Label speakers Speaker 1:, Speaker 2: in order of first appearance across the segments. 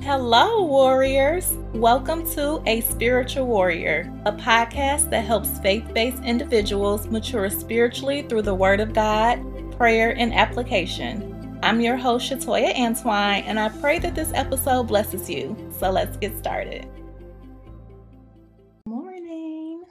Speaker 1: Hello, warriors. Welcome to A Spiritual Warrior, a podcast that helps faith-based individuals mature spiritually through the Word of God, prayer, and application. I'm your host, Shatoya Antwine, and I pray that this episode blesses you. So let's get started. Morning.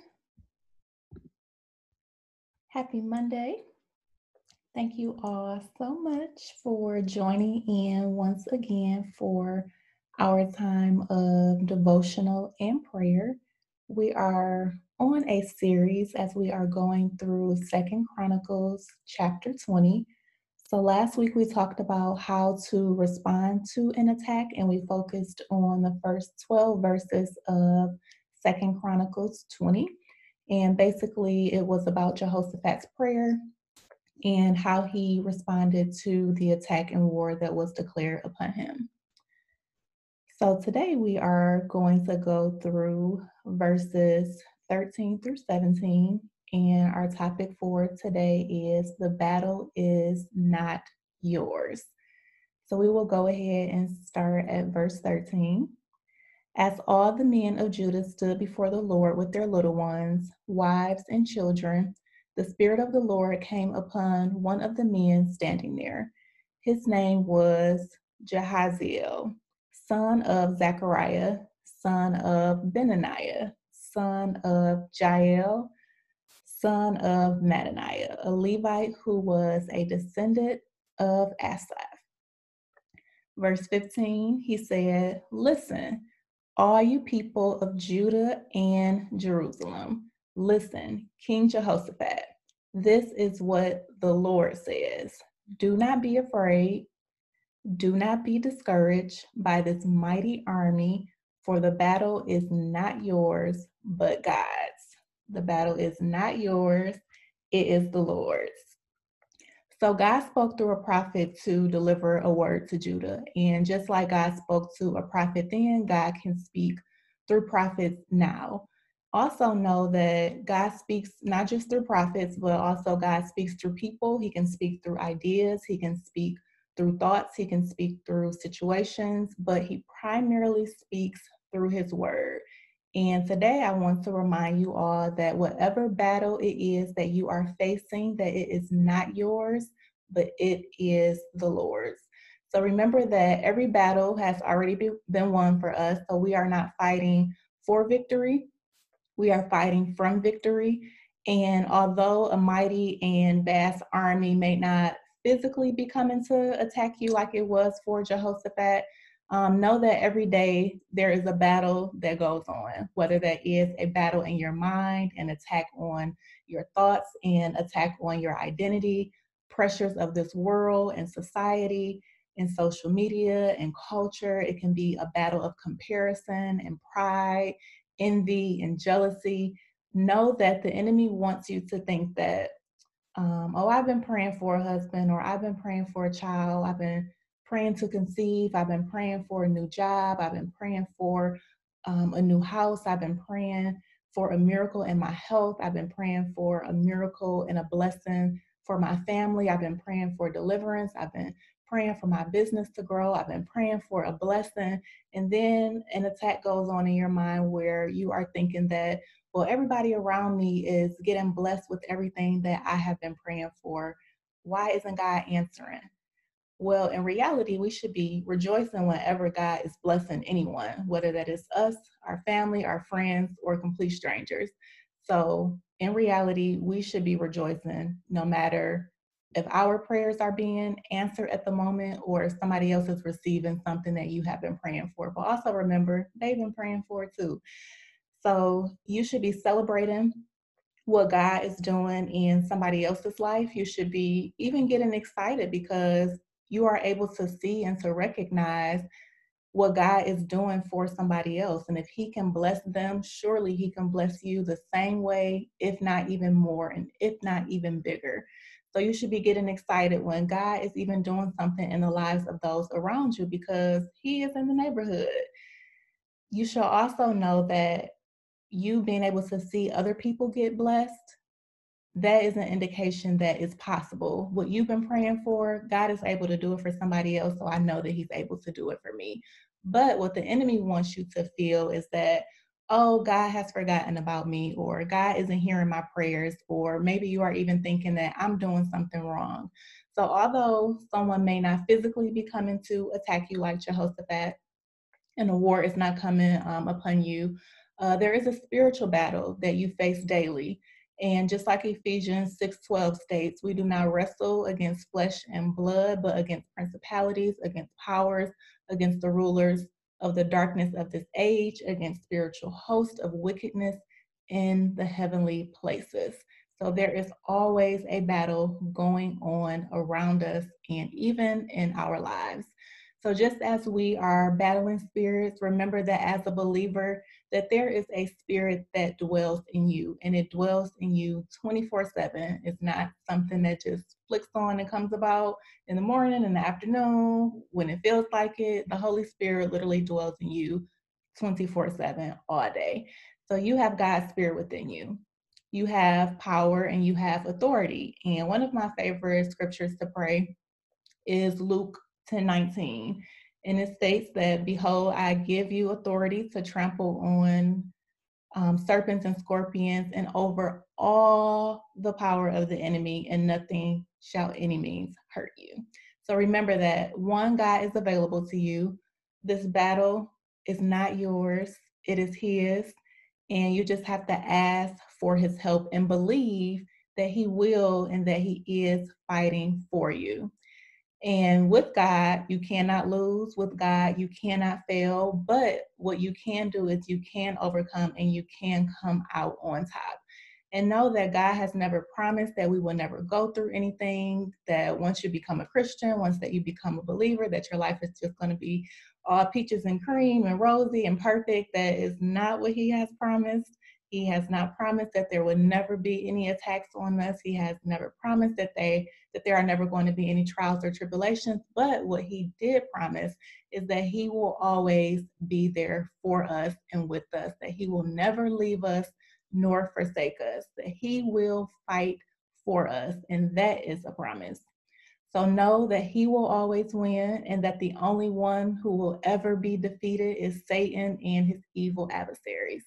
Speaker 1: Happy Monday. Thank you all so much for joining in once again for our time of devotional and prayer. We are on a series as we are going through Second Chronicles chapter 20. So last week we talked about how to respond to an attack, and we focused on the first 12 verses of Second Chronicles 20. And basically it was about Jehoshaphat's prayer and how he responded to the attack and war that was declared upon him. So today we are going to go through verses 13 through 17, and our topic for today is the battle is not yours. So we will go ahead and start at verse 13. As all the men of Judah stood before the Lord with their little ones, wives, and children, the Spirit of the Lord came upon one of the men standing there. His name was Jahaziel, son of Zechariah, son of Benaniah, son of Jael, son of Mattaniah, a Levite who was a descendant of Asaph. Verse 15, he said, "Listen, all you people of Judah and Jerusalem, listen, King Jehoshaphat, this is what the Lord says. Do not be afraid. Do not be discouraged by this mighty army, for the battle is not yours, but God's. The battle is not yours, it is the Lord's." So God spoke through a prophet to deliver a word to Judah. And just like God spoke to a prophet then, God can speak through prophets now. Also know that God speaks not just through prophets, but also God speaks through people. He can speak through ideas. He can speak through thoughts. He can speak through situations, but he primarily speaks through his word. And today I want to remind you all that whatever battle it is that you are facing, that it is not yours, but it is the Lord's. So remember that every battle has already been won for us. So we are not fighting for victory. We are fighting from victory. And although a mighty and vast army may not physically be coming to attack you like it was for Jehoshaphat, know that every day there is a battle that goes on, whether that is a battle in your mind, an attack on your thoughts, an attack on your identity, pressures of this world and society and social media and culture. It can be a battle of comparison and pride, envy and jealousy. Know that the enemy wants you to think that, I've been praying for a husband, or I've been praying for a child, I've been praying to conceive, I've been praying for a new job, I've been praying for a new house, I've been praying for a miracle in my health, I've been praying for a miracle and a blessing for my family, I've been praying for deliverance, I've been praying for my business to grow, I've been praying for a blessing. And then an attack goes on in your mind where you are thinking that, well, everybody around me is getting blessed with everything that I have been praying for. Why isn't God answering? Well, in reality, we should be rejoicing whenever God is blessing anyone, whether that is us, our family, our friends, or complete strangers. So in reality, we should be rejoicing no matter if our prayers are being answered at the moment or if somebody else is receiving something that you have been praying for. But also remember, they've been praying for it too. So you should be celebrating what God is doing in somebody else's life. You should be even getting excited because you are able to see and to recognize what God is doing for somebody else. And if he can bless them, surely he can bless you the same way, if not even more, and if not even bigger. So you should be getting excited when God is even doing something in the lives of those around you because he is in the neighborhood. You should also know that you being able to see other people get blessed, that is an indication that it's possible. What you've been praying for, God is able to do it for somebody else. So I know that he's able to do it for me. But what the enemy wants you to feel is that, oh, God has forgotten about me, or God isn't hearing my prayers, or maybe you are even thinking that I'm doing something wrong. So although someone may not physically be coming to attack you like Jehoshaphat, and a war is not coming upon you, there is a spiritual battle that you face daily. And just like Ephesians 6:12 states, we do not wrestle against flesh and blood, but against principalities, against powers, against the rulers of the darkness of this age, against spiritual hosts of wickedness in the heavenly places. So there is always a battle going on around us and even in our lives. So just as we are battling spirits, remember that as a believer, that there is a spirit that dwells in you, and it dwells in you 24/7. It's not something that just flicks on and comes about in the morning, in the afternoon, when it feels like it. The Holy Spirit literally dwells in you 24/7 all day. So you have God's spirit within you. You have power and you have authority. And one of my favorite scriptures to pray is Luke 10:19. And it states that, behold, I give you authority to trample on serpents and scorpions and over all the power of the enemy, and nothing shall any means hurt you. So remember that one, God is available to you. This battle is not yours, it is His. And you just have to ask for His help and believe that He will and that He is fighting for you. And with God, you cannot lose. With God, you cannot fail. But what you can do is you can overcome and you can come out on top. And know that God has never promised that we will never go through anything, that once you become a Christian, once that you become a believer, that your life is just going to be all peaches and cream and rosy and perfect. That is not what He has promised. He has not promised that there will never be any attacks on us. He has never promised that there are never going to be any trials or tribulations. But what He did promise is that He will always be there for us and with us, that He will never leave us nor forsake us, that He will fight for us. And that is a promise. So know that He will always win, and that the only one who will ever be defeated is Satan and his evil adversaries.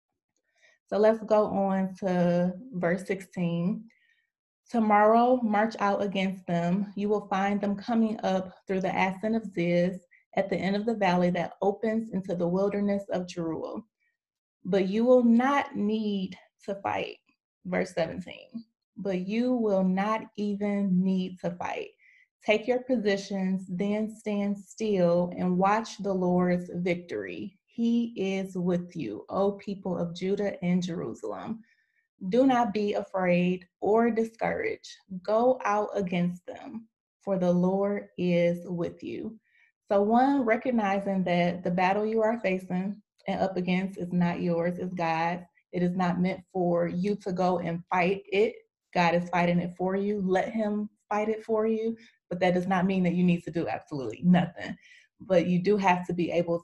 Speaker 1: So let's go on to verse 16. Tomorrow, march out against them. You will find them coming up through the ascent of Ziz at the end of the valley that opens into the wilderness of Jeruel. But you will not need to fight. Verse 17. But you will not even need to fight. Take your positions, then stand still and watch the Lord's victory. He is with you, O people of Judah and Jerusalem. Do not be afraid or discouraged. Go out against them, for the Lord is with you. So, one, recognizing that the battle you are facing and up against is not yours, it's God's. It is not meant for you to go and fight it. God is fighting it for you. Let Him fight it for you. But that does not mean that you need to do absolutely nothing. But you do have to be able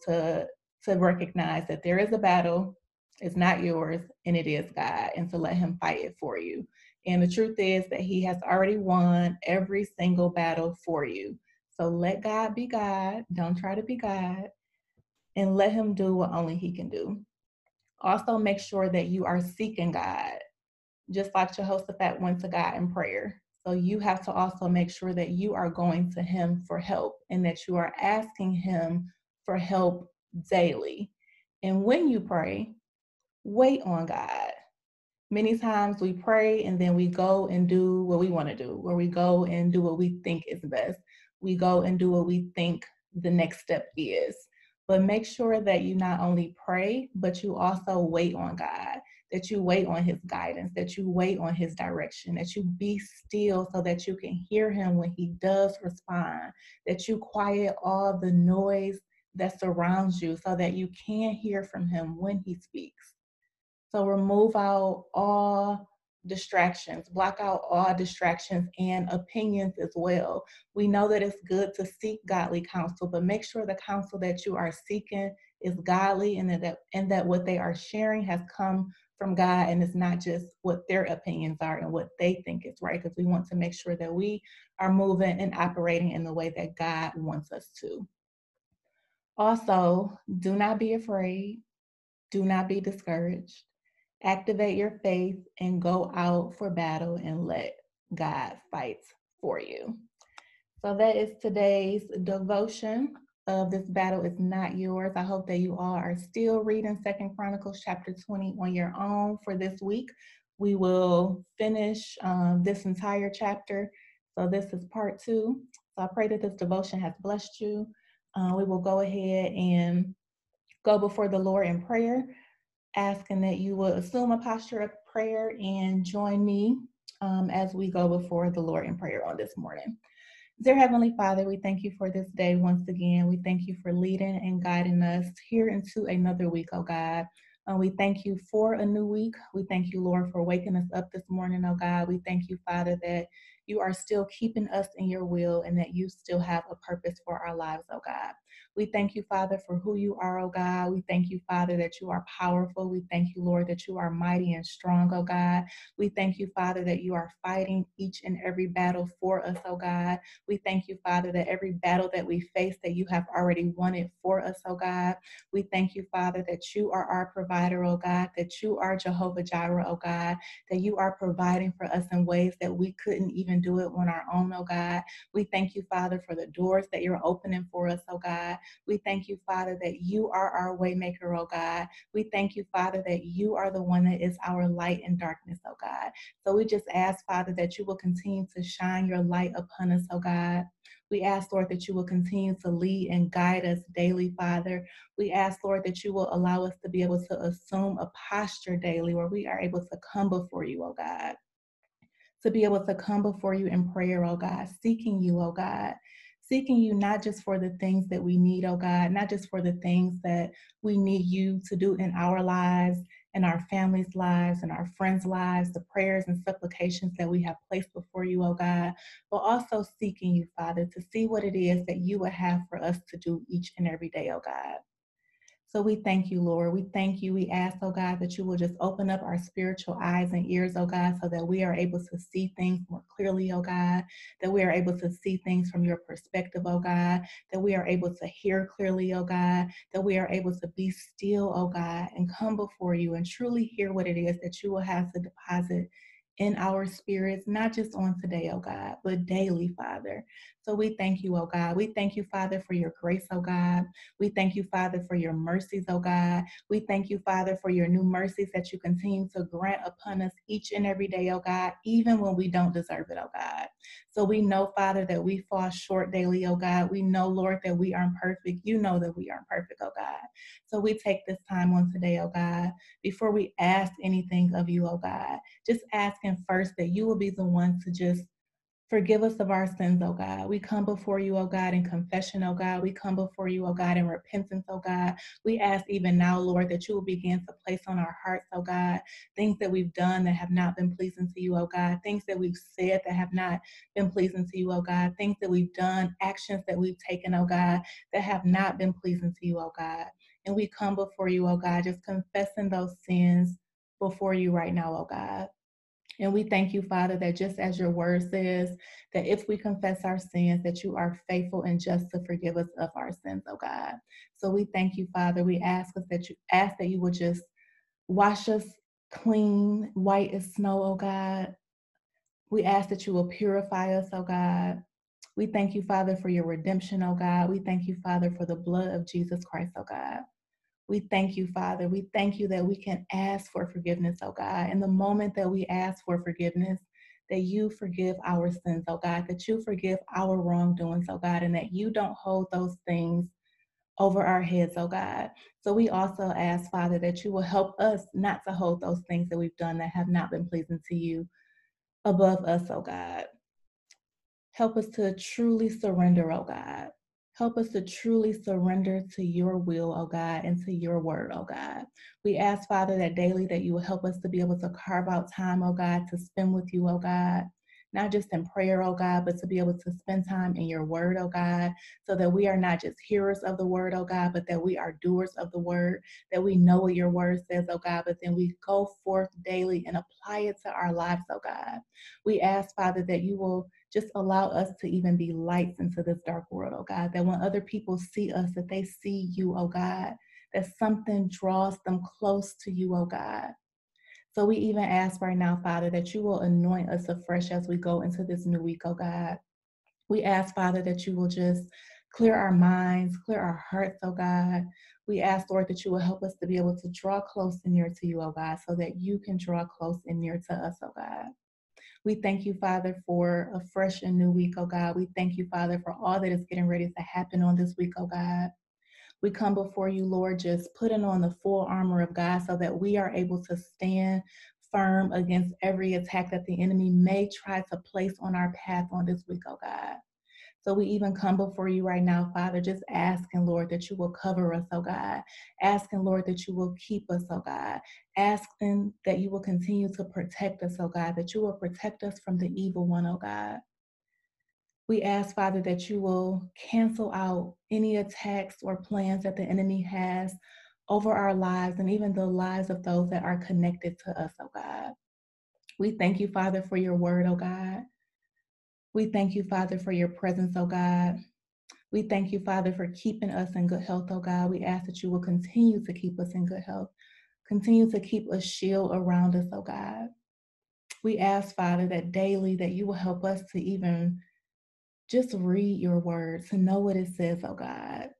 Speaker 1: to recognize that there is a battle, it's not yours, and it is God, and to let Him fight it for you. And the truth is that He has already won every single battle for you. So let God be God. Don't try to be God, and let Him do what only He can do. Also, make sure that you are seeking God, just like Jehoshaphat went to God in prayer. So you have to also make sure that you are going to Him for help and that you are asking Him for help daily. And when you pray, wait on God. Many times we pray and then we go and do what we want to do, or we go and do what we think is best. We go and do what we think the next step is. But make sure that you not only pray, but you also wait on God, that you wait on His guidance, that you wait on His direction, that you be still so that you can hear Him when He does respond, that you quiet all the noise that surrounds you so that you can hear from Him when He speaks. So remove out all distractions, block out all distractions and opinions as well. We know that it's good to seek godly counsel, but make sure the counsel that you are seeking is godly, and that what they are sharing has come from God, and it's not just what their opinions are and what they think is right, because we want to make sure that we are moving and operating in the way that God wants us to. Also, do not be afraid. Do not be discouraged. Activate your faith and go out for battle and let God fight for you. So that is today's devotion of This Battle Is Not Yours. I hope that you all are still reading Second Chronicles chapter 20 on your own for this week. We will finish this entire chapter. So this is part 2. So I pray that this devotion has blessed you. We will go ahead and go before the Lord in prayer, asking that you will assume a posture of prayer and join me as we go before the Lord in prayer on this morning. Dear Heavenly Father, we thank you for this day once again. We thank you for leading and guiding us here into another week, oh God. We thank you for a new week. We thank you, Lord, for waking us up this morning, oh God. We thank you, Father, that you are still keeping us in your will and that you still have a purpose for our lives, oh God. We thank you, Father, for who you are, oh God. We thank you, Father, that you are powerful. We thank you, Lord, that you are mighty and strong, oh God. We thank you, Father, that you are fighting each and every battle for us, oh God. We thank you, Father, that every battle that we face, that you have already won it for us, oh God. We thank you, Father, that you are our provider, oh God, that you are Jehovah Jireh, oh God, that you are providing for us in ways that we couldn't even do it on our own, oh God. We thank you, Father, for the doors that you're opening for us, oh God. We thank you, Father, that you are our waymaker, oh God. We thank you, Father, that you are the one that is our light in darkness, oh God. So we just ask, Father, that you will continue to shine your light upon us, oh God. We ask, Lord, that you will continue to lead and guide us daily, Father. We ask, Lord, that you will allow us to be able to assume a posture daily where we are able to come before you, oh God, to be able to come before you in prayer, oh God, seeking you, oh God, seeking you not just for the things that we need, oh God, not just for the things that we need you to do in our lives, in our families' lives, and our friends' lives, the prayers and supplications that we have placed before you, oh God, but also seeking you, Father, to see what it is that you would have for us to do each and every day, oh God. So we thank you, Lord. We thank you. We ask, oh God, that you will just open up our spiritual eyes and ears, oh God, so that we are able to see things more clearly, oh God, that we are able to see things from your perspective, oh God, that we are able to hear clearly, oh God, that we are able to be still, oh God, and come before you and truly hear what it is that you will have to deposit in our spirits, not just on today, oh God, but daily, Father. So we thank you, oh God. We thank you, Father, for your grace, oh God. We thank you, Father, for your mercies, oh God. We thank you, Father, for your new mercies that you continue to grant upon us each and every day, oh God, even when we don't deserve it, oh God. So we know, Father, that we fall short daily, oh God. We know, Lord, that we aren't perfect. You know that we aren't perfect, oh God. So we take this time on today, oh God, before we ask anything of you, oh God, just asking first that you will be the one to just forgive us of our sins, oh God. We come before you, oh God, in confession, oh God. We come before you, oh God, in repentance, oh God. We ask even now, Lord, that you will begin to place on our hearts, oh God, things that we've done that have not been pleasing to you, oh God, things that we've said that have not been pleasing to you, oh God, things that we've done, actions that we've taken, oh God, that have not been pleasing to you, oh God. And we come before you, oh God, just confessing those sins before you right now, oh God. And we thank you, Father, that just as your word says, that if we confess our sins, that you are faithful and just to forgive us of our sins, oh God. So we thank you, Father. We ask that you would just wash us clean, white as snow, oh God. We ask that you will purify us, oh God. We thank you, Father, for your redemption, oh God. We thank you, Father, for the blood of Jesus Christ, oh God. We thank you, Father. We thank you that we can ask for forgiveness, oh God. In the moment that we ask for forgiveness, that you forgive our sins, oh God, that you forgive our wrongdoings, oh God, and that you don't hold those things over our heads, oh God. So we also ask, Father, that you will help us not to hold those things that we've done that have not been pleasing to you above us, oh God. Help us to truly surrender, oh God. Help us to truly surrender to your will, oh God, and to your word, oh God. We ask, Father, that daily that you will help us to be able to carve out time, oh God, to spend with you, oh God, not just in prayer, oh God, but to be able to spend time in your word, oh God, so that we are not just hearers of the word, oh God, but that we are doers of the word, that we know what your word says, oh God, but then we go forth daily and apply it to our lives, oh God. We ask, Father, that you will just allow us to even be lights into this dark world, oh God, that when other people see us, that they see you, oh God, that something draws them close to you, oh God. So we even ask right now, Father, that you will anoint us afresh as we go into this new week, oh God. We ask, Father, that you will just clear our minds, clear our hearts, oh God. We ask, Lord, that you will help us to be able to draw close and near to you, oh God, so that you can draw close and near to us, oh God. We thank you, Father, for a fresh and new week, oh God. We thank you, Father, for all that is getting ready to happen on this week, oh God. We come before you, Lord, just putting on the full armor of God so that we are able to stand firm against every attack that the enemy may try to place on our path on this week, oh God. So we even come before you right now, Father, just asking, Lord, that you will cover us, oh God. Asking, Lord, that you will keep us, oh God. Asking that you will continue to protect us, oh God, that you will protect us from the evil one, oh God. We ask, Father, that you will cancel out any attacks or plans that the enemy has over our lives and even the lives of those that are connected to us, oh God. We thank you, Father, for your word, oh God. We thank you, Father, for your presence, oh God. We thank you, Father, for keeping us in good health, oh God. We ask that you will continue to keep us in good health. Continue to keep a shield around us, oh God. We ask, Father, that daily that you will help us to even just read your word, to know what it says, oh God.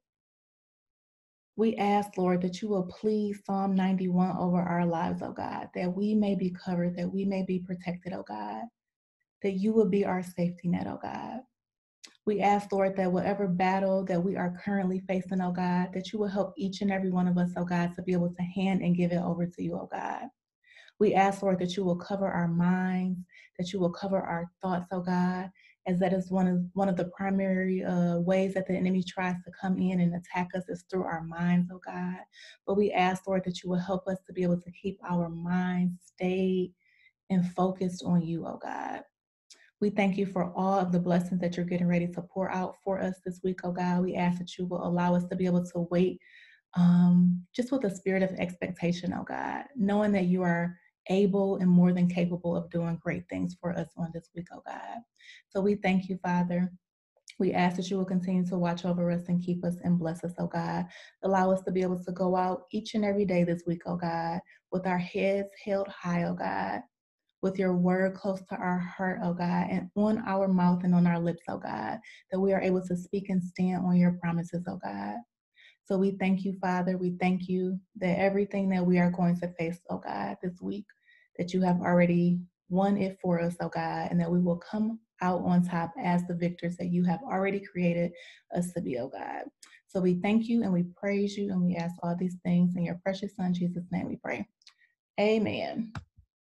Speaker 1: We ask, Lord, that you will please Psalm 91 over our lives, oh God, that we may be covered, that we may be protected, oh God, that you will be our safety net, oh God. We ask, Lord, that whatever battle that we are currently facing, oh God, that you will help each and every one of us, oh God, to be able to hand and give it over to you, oh God. We ask, Lord, that you will cover our minds, that you will cover our thoughts, oh God, as that is one of the primary ways that the enemy tries to come in and attack us is through our minds, oh God. But we ask, Lord, that you will help us to be able to keep our minds stayed and focused on you, oh God. We thank you for all of the blessings that you're getting ready to pour out for us this week, oh God. We ask that you will allow us to be able to wait just with a spirit of expectation, oh God, knowing that you are able and more than capable of doing great things for us on this week, oh God. So we thank you, Father. We ask that you will continue to watch over us and keep us and bless us, oh God. Allow us to be able to go out each and every day this week, oh God, with our heads held high, oh God, with your word close to our heart, oh God, and on our mouth and on our lips, oh God, that we are able to speak and stand on your promises, oh God. So we thank you, Father. We thank you that everything that we are going to face, oh God, this week, that you have already won it for us, oh God, and that we will come out on top as the victors that you have already created us to be, oh God. So we thank you and we praise you and we ask all these things in your precious Son, Jesus' name we pray. Amen.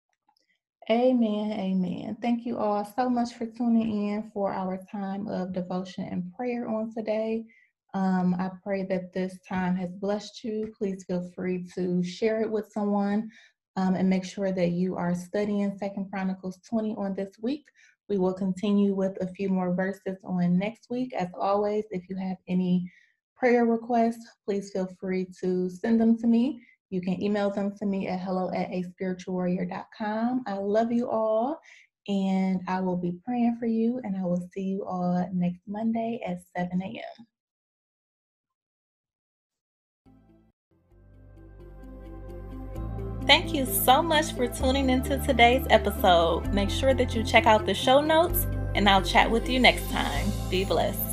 Speaker 1: Amen. Amen. Thank you all so much for tuning in for our time of devotion and prayer on today. I pray that this time has blessed you. Please feel free to share it with someone and make sure that you are studying 2 Chronicles 20 on this week. We will continue with a few more verses on next week. As always, if you have any prayer requests, please feel free to send them to me. You can email them to me at hello@aspiritualwarrior.com. I love you all, and I will be praying for you, and I will see you all next Monday at 7 a.m. Thank you so much for tuning into today's episode. Make sure that you check out the show notes, and I'll chat with you next time. Be blessed.